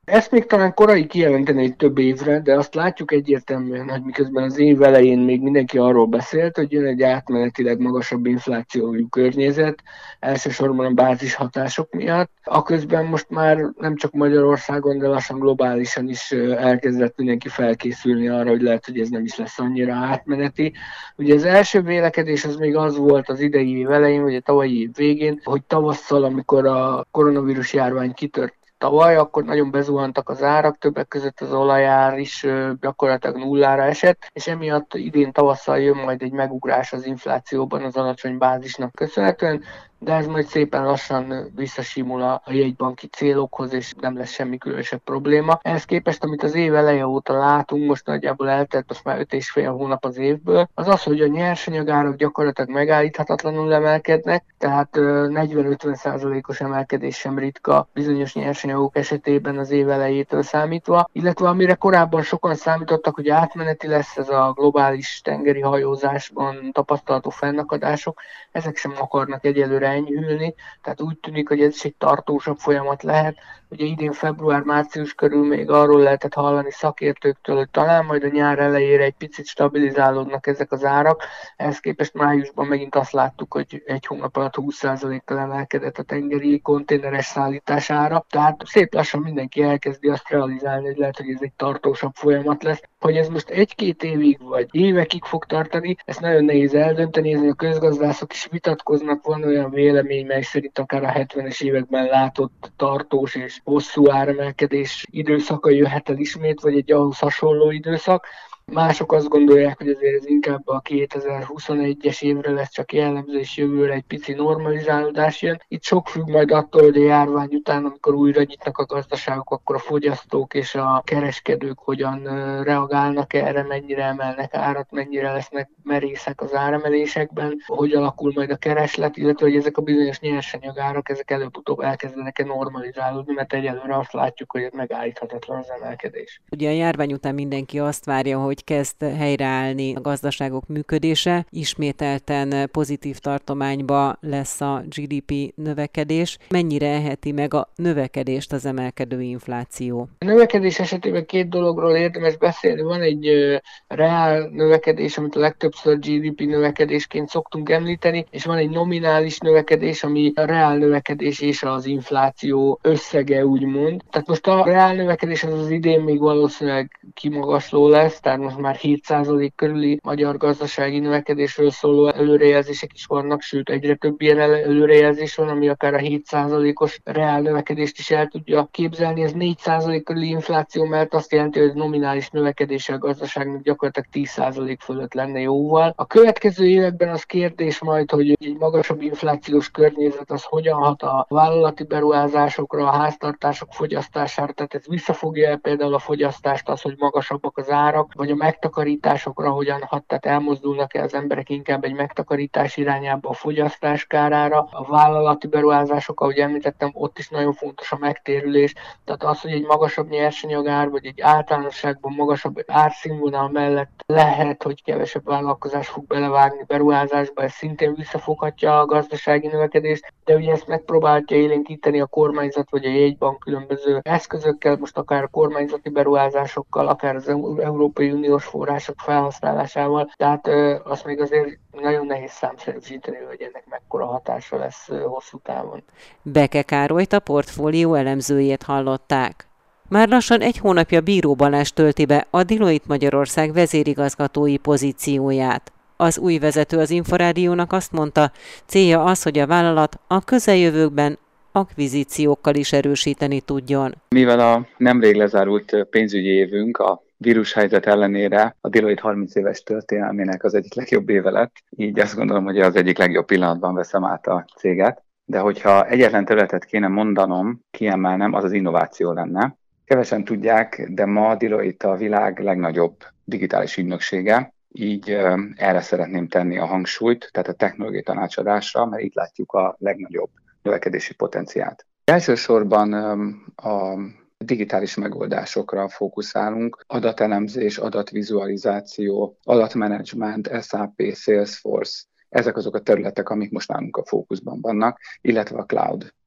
Ezt még talán korai kijelenteni egy több évre, de azt látjuk egyértelműen, hogy miközben az év elején még mindenki arról beszélt, hogy jön egy átmenetileg magasabb inflációjú környezet, elsősorban a bázis hatások miatt. Aközben most már nem csak Magyarországon, de lassan globálisan is elkezdett mindenki felkészülni arra, hogy lehet, hogy ez nem is lesz annyira átmeneti. Ugye az első vélekedés az még az volt az idei év elején, vagy a tavalyi év végén, hogy tavasszal, amikor a koronavírus járvány kitört tavaly, akkor nagyon bezuhantak az árak, többek között az olajár is gyakorlatilag nullára esett, és emiatt idén tavasszal jön majd egy megugrás az inflációban az alacsony bázisnak köszönhetően, de ez majd szépen lassan visszasimul a jegybanki célokhoz, és nem lesz semmi különösebb probléma. Ehhez képest, amit az év eleje óta látunk, most nagyjából eltelt most már 5,5 hónap az évből, az az, hogy a nyersanyagárak gyakorlatilag megállíthatatlanul emelkednek, tehát 40-50%-os emelkedés sem ritka bizonyos nyersanyagok esetében az év elejétől számítva, illetve amire korábban sokan számítottak, hogy átmeneti lesz ez a globális tengeri hajózásban tapasztalható fennakadások, ezek sem akarnak egyelőre enyhülni, tehát úgy tűnik, hogy ez is egy tartósabb folyamat lehet. Ugye idén február-március körül még arról lehetett hallani szakértőktől, hogy talán majd a nyár elejére egy picit stabilizálódnak ezek az árak. Ehhez képest májusban megint azt láttuk, hogy egy hónap alatt 20%-kal emelkedett a tengeri konténeres szállítás ára. Tehát szép lassan mindenki elkezdi azt realizálni, hogy lehet, hogy ez egy tartósabb folyamat lesz. Hogy ez most 1-2 évig vagy évekig fog tartani, ezt nagyon nehéz eldönteni, ezért a közgazdászok is vitatkoznak, van olyan vélemény, mely szerint akár a 70-es években látott tartós és hosszú áremelkedés időszaka jöhet el ismét, vagy egy ahhoz hasonló időszak. Mások azt gondolják, hogy azért ez inkább a 2021-es évre lesz csak jellemző, és jövőre egy pici normalizálódás jön. Itt sok függ majd attól, hogy a járvány után, amikor újra nyitnak a gazdaságok, akkor a fogyasztók és a kereskedők hogyan reagálnak erre, mennyire emelnek árat, mennyire lesznek merészek az áremelésekben, hogy alakul majd a kereslet, illetve hogy ezek a bizonyos nyersanyagárak, ezek előbb-utóbb elkezdenek-e normalizálódni, mert egyelőre azt látjuk, hogy ez megállíthatatlan az emelkedés. Ugye a járvány után mindenki azt várja, hogy kezd helyreállni a gazdaságok működése, ismételten pozitív tartományba lesz a GDP növekedés. Mennyire eheti meg a növekedést az emelkedő infláció? A növekedés esetében két dologról érdemes beszélni. Van egy reál növekedés, amit a legtöbbször GDP növekedésként szoktunk említeni, és van egy nominális növekedés, ami a reál növekedés és az infláció összege, úgymond. Tehát most a reál növekedés az idén még valószínűleg kimagasló lesz, tehát most már 7% körüli magyar gazdasági növekedésről szóló előrejelzések is vannak, sőt egyre több ilyen előrejelzés van, ami akár a 7%-os reál növekedést is el tudja képzelni. Ez 4% körüli infláció, mert azt jelenti, hogy nominális növekedése a gazdaságnak gyakorlatilag 10% fölött lenne jóval. A következő években az kérdés majd, hogy egy magasabb inflációs környezet az hogyan hat a vállalati beruházásokra, a háztartások fogyasztására, tehát ez visszafogja például a fogyasztást, az, hogy magasabbak az árak, vagy a megtakarításokra hogyan hat, tehát elmozdulnak-e az emberek inkább egy megtakarítás irányába a fogyasztás kárára. A vállalati beruházások, ahogy említettem, ott is nagyon fontos a megtérülés, tehát az, hogy egy magasabb nyersanyagár, vagy egy általánosságban magasabb árszínvonal mellett lehet, hogy kevesebb vállalkozás fog belevágni beruházásba, ez szintén visszafoghatja a gazdasági növekedést, de ugye ezt megpróbálja élénkíteni a kormányzat vagy a jegybank különböző eszközökkel, most akár a kormányzati beruházásokkal, akár az Európai Uniós források felhasználásával, tehát azt még azért nagyon nehéz számszerűsíteni, hogy ennek mekkora hatása lesz hosszú távon. Beke Károlyt, a portfólió elemzőjét hallották. Már lassan egy hónapja Bíró Balázs tölti be a Deloitte Magyarország vezérigazgatói pozícióját. Az új vezető az Inforádiónak azt mondta, célja az, hogy a vállalat a közeljövőkben akvizíciókkal is erősíteni tudjon. Mivel a nemrég lezárult pénzügyi évünk a vírushelyzet ellenére a Deloitte 30 éves történelmének az egyik legjobb éve lett, így azt gondolom, hogy az egyik legjobb pillanatban veszem át a céget. De hogyha egyetlen területet kéne mondanom, kiemelnem, az az innováció lenne. Kevesen tudják, de ma Deloitte a világ legnagyobb digitális ügynöksége, így erre szeretném tenni a hangsúlyt, tehát a technológiai tanácsadásra, mert itt látjuk a legnagyobb növekedési potenciált. Elsősorban a digitális megoldásokra fókuszálunk, adatelemzés, adatvizualizáció, adatmenedzsment, SAP, Salesforce, ezek azok a területek, amik most nálunk a fókuszban vannak, illetve a cloud.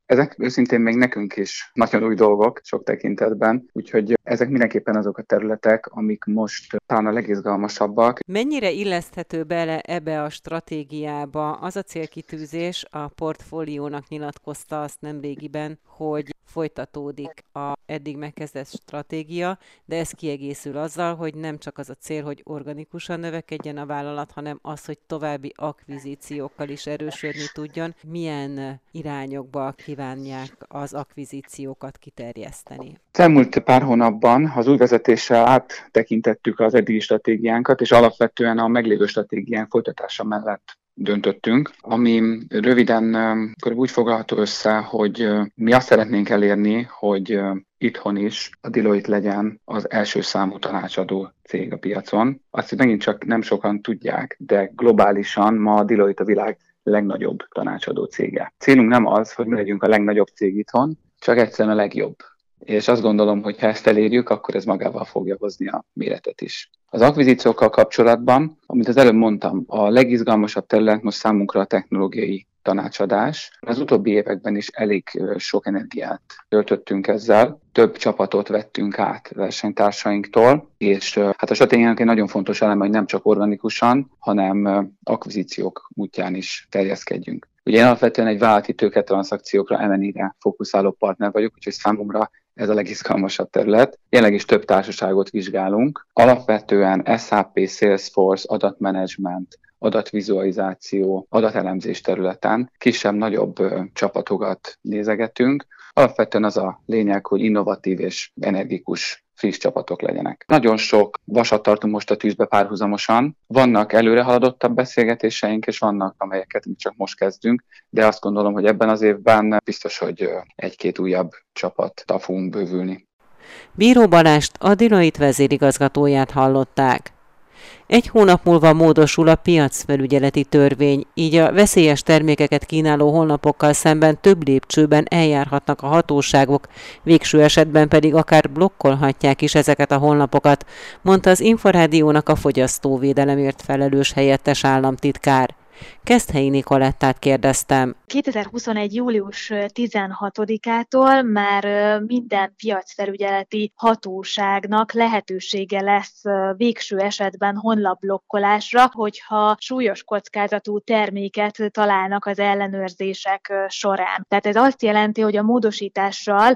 Ezek őszintén még nekünk is nagyon új dolgok sok tekintetben, úgyhogy ezek mindenképpen azok a területek, amik most talán a legizgalmasabbak. Mennyire illeszthető bele ebbe a stratégiába az a célkitűzés, a portfóliónak nyilatkozta azt nemrégiben, hogy folytatódik a eddig megkezdett stratégia, de ez kiegészül azzal, hogy nem csak az a cél, hogy organikusan növekedjen a vállalat, hanem az, hogy további akvizíciókkal is erősödni tudjon. Milyen irányokba kívánják az akvizíciókat kiterjeszteni? Elmúlt pár hónapban az új vezetéssel áttekintettük az eddigi stratégiánkat, és alapvetően a meglévő stratégiánk folytatása mellett döntöttünk, ami röviden úgy foglalható össze, hogy mi azt szeretnénk elérni, hogy itthon is a Deloitte legyen az első számú tanácsadó cég a piacon. Azt megint csak nem sokan tudják, de globálisan ma a Deloitte a világ legnagyobb tanácsadó cége. Célunk nem az, hogy mi legyünk a legnagyobb cég itthon, csak egyszerűen a legjobb. És azt gondolom, hogy ha ezt elérjük, akkor ez magával fogja hozni a méretet is. Az akvizíciókkal kapcsolatban, amit az előbb mondtam, a legizgalmasabb terület most számunkra a technológiai tanácsadás. Az utóbbi években is elég sok energiát töltöttünk ezzel, több csapatot vettünk át versenytársainktól, és hát a stratégiának egy nagyon fontos eleme, hogy nem csak organikusan, hanem akvizíciók útján is terjeszkedjünk. Ugye én alapvetően egy vállalati tőketranszakciókra, M&A-re fókuszáló partner vagyok, úgyhogy számomra ez a legizgalmasabb terület. Jelenleg is több társaságot vizsgálunk. Alapvetően SAP, Salesforce, adatmenedzsment, adatvizualizáció, adatelemzés területen kisebb-nagyobb csapatokat nézegetünk. Alapvetően az a lényeg, hogy innovatív és energikus friss csapatok legyenek. Nagyon sok vasat tartunk most a tűzbe párhuzamosan. Vannak előre haladottabb beszélgetéseink, és vannak, amelyeket csak most kezdünk, de azt gondolom, hogy ebben az évben biztos, hogy egy-két újabb csapattal fogunk bővülni. Bíró Balást, a Deloitte vezérigazgatóját hallották. Egy hónap múlva módosul a piacfelügyeleti törvény, így a veszélyes termékeket kínáló honlapokkal szemben több lépcsőben eljárhatnak a hatóságok, végső esetben pedig akár blokkolhatják is ezeket a honlapokat, mondta az Inforádiónak a fogyasztóvédelemért felelős helyettes államtitkár. Keszthelyi Nikolettát kérdeztem. 2021. július 16-ától már minden piacfelügyeleti hatóságnak lehetősége lesz végső esetben honlapblokkolásra, hogyha súlyos kockázatú terméket találnak az ellenőrzések során. Tehát ez azt jelenti, hogy a módosítással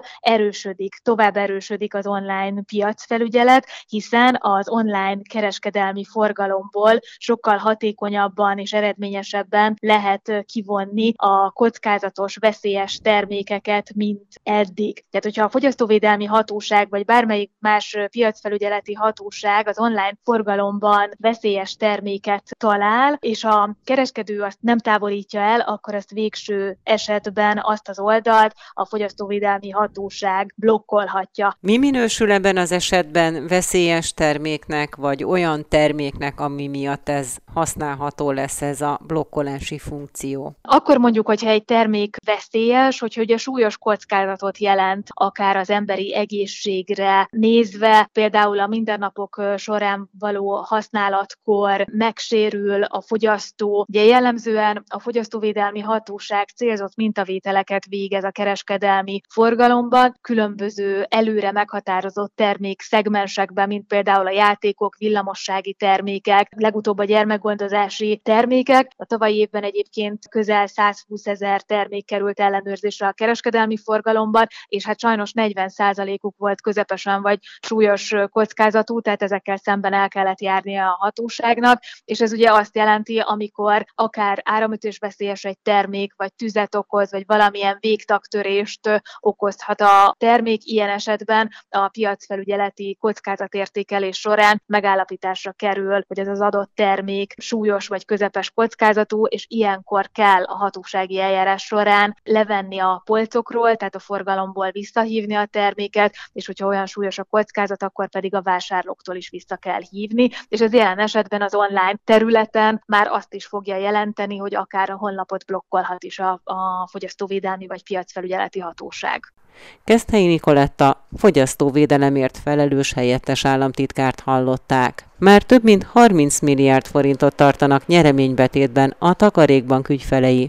tovább erősödik az online piacfelügyelet, hiszen az online kereskedelmi forgalomból sokkal hatékonyabban és eredményesebben lehet kivonni a kockázatos, veszélyes termékeket, mint eddig. Tehát, hogyha a fogyasztóvédelmi hatóság vagy bármelyik más piacfelügyeleti hatóság az online forgalomban veszélyes terméket talál, és a kereskedő azt nem távolítja el, akkor azt végső esetben azt az oldalt a fogyasztóvédelmi hatóság blokkolhatja. Mi minősül ebben az esetben veszélyes terméknek, vagy olyan terméknek, ami miatt ez használható lesz, ez a blokkolási funkció? Akkor mondjuk, hogyha egy termék veszélyes, hogy a súlyos kockázatot jelent akár az emberi egészségre nézve, például a mindennapok során való használatkor megsérül a fogyasztó. Ugye jellemzően a fogyasztóvédelmi hatóság célzott mintavételeket végez a kereskedelmi forgalomban, különböző előre meghatározott termékszegmensekben, mint például a játékok, villamossági termékek, legutóbb a gyermekgondozási termékek. A tavalyi évben egyébként közel 120 000 termék került ellenőrzésre a kereskedelmi forgalomban, és hát sajnos 40%-uk volt közepesen vagy súlyos kockázatú, tehát ezekkel szemben el kellett járnia a hatóságnak, és ez ugye azt jelenti, amikor akár áramütésveszélyes egy termék, vagy tüzet okoz, vagy valamilyen végtagtörést okozhat a termék, ilyen esetben a piacfelügyeleti kockázatértékelés során megállapításra kerül, hogy ez az adott termék súlyos vagy közepes kockázatú, és ilyenkor kell a hatósági eljárás során levenni a polcokról, tehát a forgalomból visszahívni a terméket, és hogyha olyan súlyos a kockázat, akkor pedig a vásárlóktól is vissza kell hívni, és ez jelen esetben az online területen már azt is fogja jelenteni, hogy akár a honlapot blokkolhat is a fogyasztóvédelmi vagy piacfelügyeleti hatóság. Keszthelyi Nikoletta, fogyasztóvédelemért felelős helyettes államtitkárt hallották. Már több mint 30 milliárd forintot tartanak nyereménybetétben a takarékbank ügyfelei.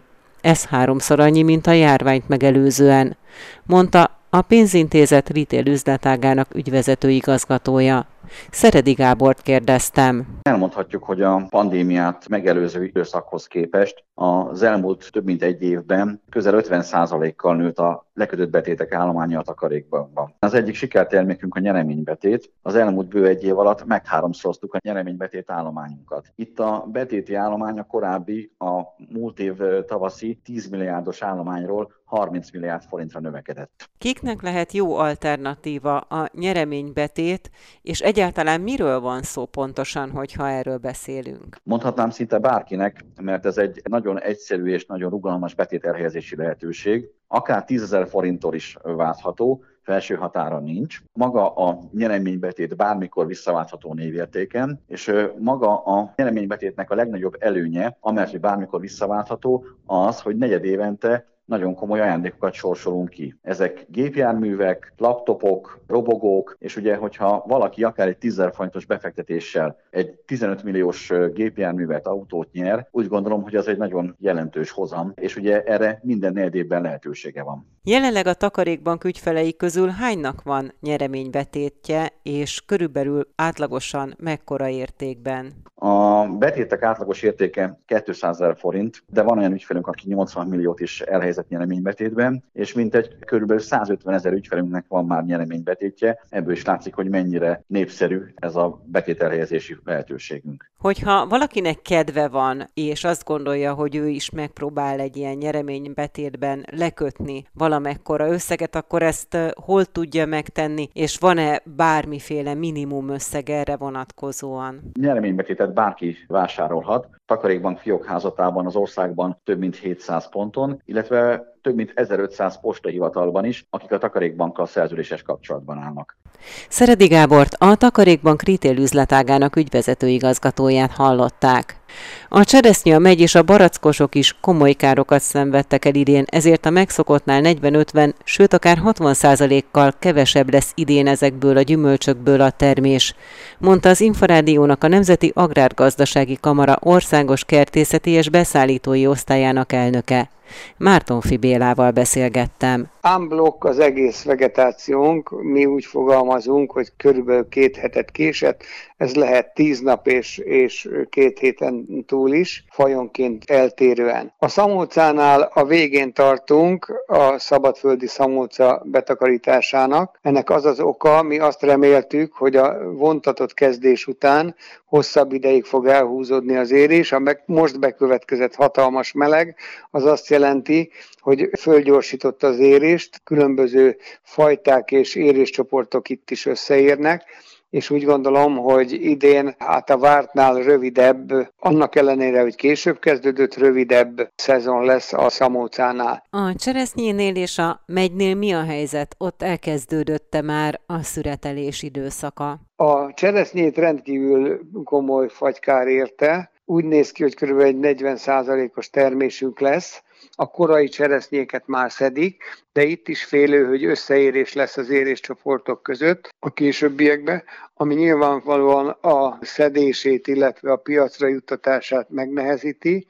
ez 3-szor annyi, mint a járványt megelőzően, mondta a pénzintézet retail üzletágának ügyvezető igazgatója. Szeredi Gábort kérdeztem. Elmondhatjuk, hogy a pandémiát megelőző időszakhoz képest az elmúlt több mint egy évben közel 50%-kal nőtt a lekötött betétek állománya a takarékbankban. Az egyik sikertermékünk a nyereménybetét. Az elmúlt bő egy év alatt megháromszoroztuk a nyereménybetét állományunkat. Itt a betéti állomány a korábbi, a múlt év tavaszi 10 milliárdos állományról 30 milliárd forintra növekedett. Kiknek lehet jó alternatíva a nyereménybetét, és egyáltalán miről van szó pontosan, hogyha erről beszélünk? Mondhatnám szinte bárkinek, mert ez egy nagyon egyszerű és nagyon rugalmas betételhelyezési lehetőség. Akár 10 000 forinttól is váltható, felső határa nincs. Maga a nyereménybetét bármikor visszaváltható névértéken, és maga a nyereménybetétnek a legnagyobb előnye, amellett, hogy bármikor visszaváltható, az, hogy negyedévente nagyon komoly ajándékokat sorsolunk ki. Ezek gépjárművek, laptopok, robogók, és ugye, hogyha valaki akár egy 10 000 forintos befektetéssel egy 15 milliós gépjárművet, autót nyer, úgy gondolom, hogy az egy nagyon jelentős hozam, és ugye erre minden negyedévben lehetősége van. Jelenleg a Takarékbank ügyfelei közül hánynak van nyereménybetétje, és körülbelül átlagosan mekkora értékben? A betétek átlagos értéke 200 000 forint, de van olyan ügyfelünk, aki 80 milliót is elhelyezett nyereménybetétben, és mintegy körülbelül 150 000 ügyfelünknek van már nyereménybetétje. Ebből is látszik, hogy mennyire népszerű ez a betételhelyezési lehetőségünk. Hogyha valakinek kedve van, és azt gondolja, hogy ő is megpróbál egy ilyen nyereménybetétben lekötni valamekkora összeget, akkor ezt hol tudja megtenni, és van-e bármiféle minimum összeg erre vonatkozóan? Nyereménybetétet bárki vásárolhat. Takarékbank fiókházatában az országban több mint 700 ponton, illetve több mint 1500 postahivatalban is, akik a Takarékbankkal szerződéses kapcsolatban állnak. Szeredi Gábort, a Takarékbank retail üzletágának ügyvezető igazgatóját hallották. A cseresznye, a megy és a barackosok is komoly károkat szenvedtek el idén, ezért a megszokottnál 40-50, sőt akár 60%-kal kevesebb lesz idén ezekből a gyümölcsökből a termés, mondta az Inforádiónak a Nemzeti Agrárgazdasági Kamara országos kertészeti és beszállítói osztályának elnöke. Mártonfi Bélával beszélgettem. Unblock az egész vegetációnk, mi úgy fogalmazunk, hogy körülbelül 2 hetet késett, ez lehet 10 nap és 2 héten túl is, fajonként eltérően. A szamócánál a végén tartunk a szabadföldi szamóca betakarításának. Ennek az az oka, mi azt reméltük, hogy a vontatott kezdés után hosszabb ideig fog elhúzódni az érés. A most bekövetkezett hatalmas meleg az azt jelenti, hogy fölgyorsította az érést, különböző fajták és éréscsoportok itt is összeérnek, és úgy gondolom, hogy idén a vártnál rövidebb, annak ellenére, hogy később kezdődött, rövidebb szezon lesz a szamócánál. A cseresznyénél és a megynél mi a helyzet? Ott elkezdődött-e már a szüretelés időszaka? A cseresznyét rendkívül komoly fagykár érte. Úgy néz ki, hogy kb. Egy 40%-os termésünk lesz. A korai cseresznyéket már szedik, de itt is félő, hogy összeérés lesz az éréscsoportok között a későbbiekben, ami nyilvánvalóan a szedését, illetve a piacra juttatását megnehezíti,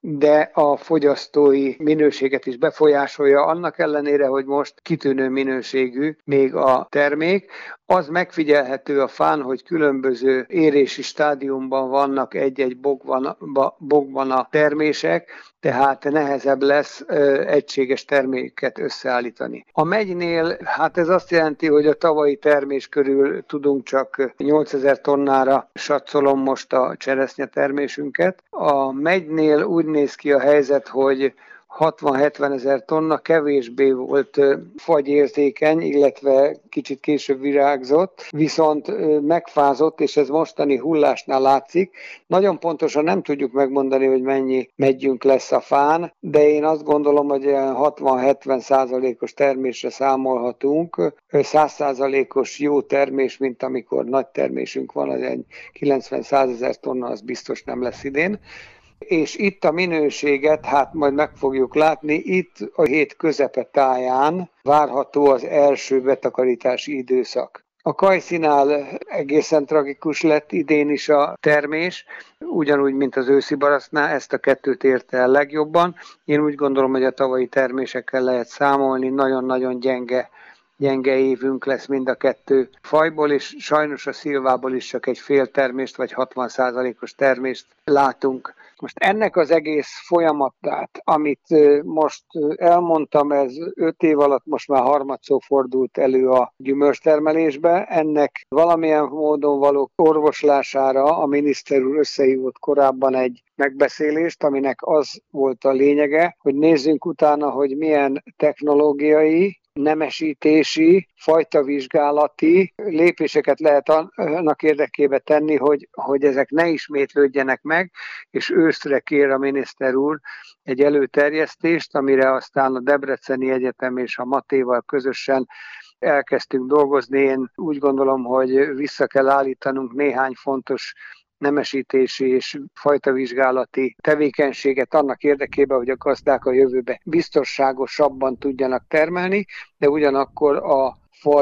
de a fogyasztói minőséget is befolyásolja, annak ellenére, hogy most kitűnő minőségű még a termék. Az megfigyelhető a fán, hogy különböző érési stádiumban vannak egy-egy bokban a termések, tehát nehezebb lesz egységes terméket összeállítani. A megynél, hát ez azt jelenti, hogy a tavalyi termés körül tudunk csak 8000 tonnára satszolom most a cseresznye termésünket. A megynél úgy néz ki a helyzet, hogy 60-70 000 tonna, kevésbé volt fagyérzékeny, illetve kicsit később virágzott, viszont megfázott, és ez mostani hullásnál látszik. Nagyon pontosan nem tudjuk megmondani, hogy mennyi megyünk lesz a fán, de én azt gondolom, hogy 60-70%-os termésre számolhatunk. 100%-os jó termés, mint amikor nagy termésünk van, az egy 90-100 000 tonna, az biztos nem lesz idén. És itt a minőséget, hát majd meg fogjuk látni, itt a hét közepe táján várható az első betakarítási időszak. A kajszinál egészen tragikus lett idén is a termés, ugyanúgy, mint az őszi barasznál, ezt a kettőt érte el legjobban. Én úgy gondolom, hogy a tavalyi termésekkel lehet számolni, nagyon-nagyon gyenge évünk lesz mind a kettő fajból, és sajnos a szilvából is csak egy fél termést, vagy 60%-os termést látunk. Most ennek az egész folyamatát, amit most elmondtam, ez 5 év alatt most már harmadszor fordult elő a gyümölcstermelésbe, ennek valamilyen módon való orvoslására a miniszter úr összehívott korábban egy megbeszélést, aminek az volt a lényege, hogy nézzünk utána, hogy milyen technológiai, nemesítési, fajtavizsgálati lépéseket lehet annak érdekében tenni, hogy ezek ne ismétlődjenek meg, és őszre kér a miniszter úr egy előterjesztést, amire aztán a Debreceni Egyetem és a Matéval közösen elkezdtünk dolgozni. Én úgy gondolom, hogy vissza kell állítanunk néhány fontos nemesítési és fajtavizsgálati tevékenységet annak érdekében, hogy a gazdák a jövőbe biztonságosabban tudjanak termelni, de ugyanakkor a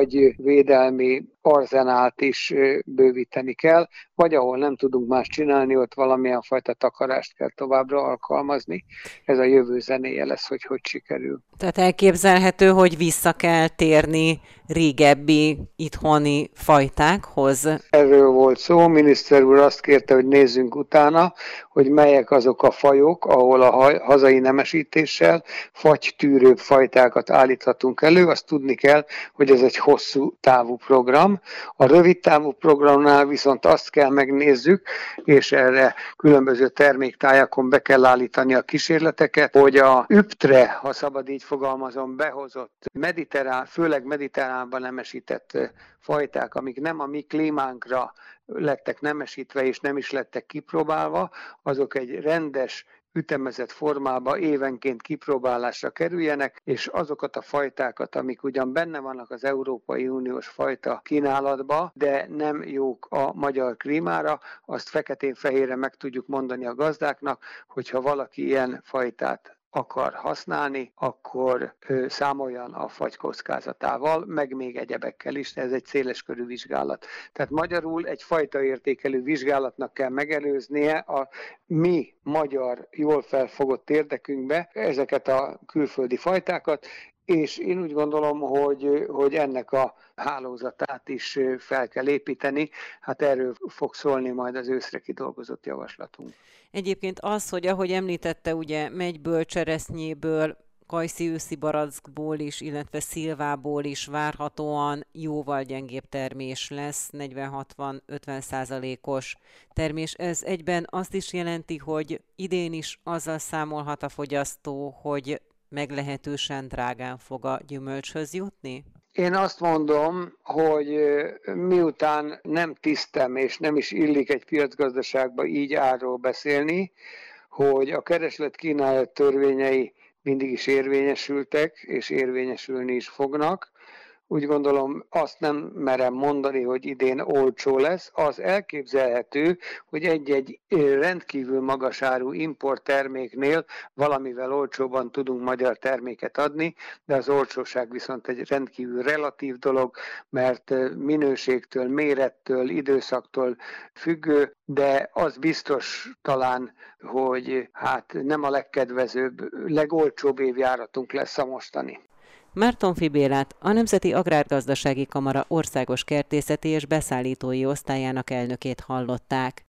fagyvédelmi arzenált is bővíteni kell, vagy ahol nem tudunk más csinálni, ott valamilyen fajta takarást kell továbbra alkalmazni. Ez a jövő zenéje lesz, hogy sikerül. Tehát elképzelhető, hogy vissza kell térni régebbi itthoni fajtákhoz? Erről volt szó, miniszter úr azt kérte, hogy nézzünk utána, hogy melyek azok a fajok, ahol a hazai nemesítéssel fagytűrőbb fajtákat állíthatunk elő. Azt tudni kell, hogy ez egy hosszú távú program. A rövid távú programnál viszont azt kell megnézzük, és erre különböző terméktájakon be kell állítani a kísérleteket, hogy a üptre, ha szabad így fogalmazom, behozott főleg mediterránban nemesített fajták, amik nem a mi klímánkra lettek nemesítve és nem is lettek kipróbálva, azok egy rendes ütemezett formába évenként kipróbálásra kerüljenek, és azokat a fajtákat, amik ugyan benne vannak az Európai Uniós fajta kínálatba, de nem jók a magyar klímára, azt feketén-fehérre meg tudjuk mondani a gazdáknak, hogyha valaki ilyen fajtát akar használni, akkor számoljon a fagy kockázatával, meg még egyebekkel is, ez egy széleskörű vizsgálat. Tehát magyarul egy fajtaértékelő vizsgálatnak kell megelőznie a mi magyar jól felfogott érdekünkbe ezeket a külföldi fajtákat, és én úgy gondolom, hogy ennek a hálózatát is fel kell építeni. Hát erről fog szólni majd az őszre kidolgozott javaslatunk. Egyébként az, hogy ahogy említette, ugye megyből, cseresznyéből, kajszi-őszi barackból is, illetve szilvából is várhatóan jóval gyengébb termés lesz, 40-60-50%-os termés. Ez egyben azt is jelenti, hogy idén is azzal számolhat a fogyasztó, hogy meglehetősen drágán fog a gyümölcshöz jutni? Én azt mondom, hogy miután nem tisztem és nem is illik egy piacgazdaságba így árról beszélni, hogy a kereslet-kínálat törvényei mindig is érvényesültek, és érvényesülni is fognak. Úgy gondolom, azt nem merem mondani, hogy idén olcsó lesz. Az elképzelhető, hogy egy-egy rendkívül magas áru import terméknél valamivel olcsóban tudunk magyar terméket adni, de az olcsóság viszont egy rendkívül relatív dolog, mert minőségtől, mérettől, időszaktól függő, de az biztos talán, hogy hát nem a legkedvezőbb, legolcsóbb évjáratunk lesz a mostani. Mártonffy Bélát, a Nemzeti Agrárgazdasági Kamara országos kertészeti és beszállítói osztályának elnökét hallották.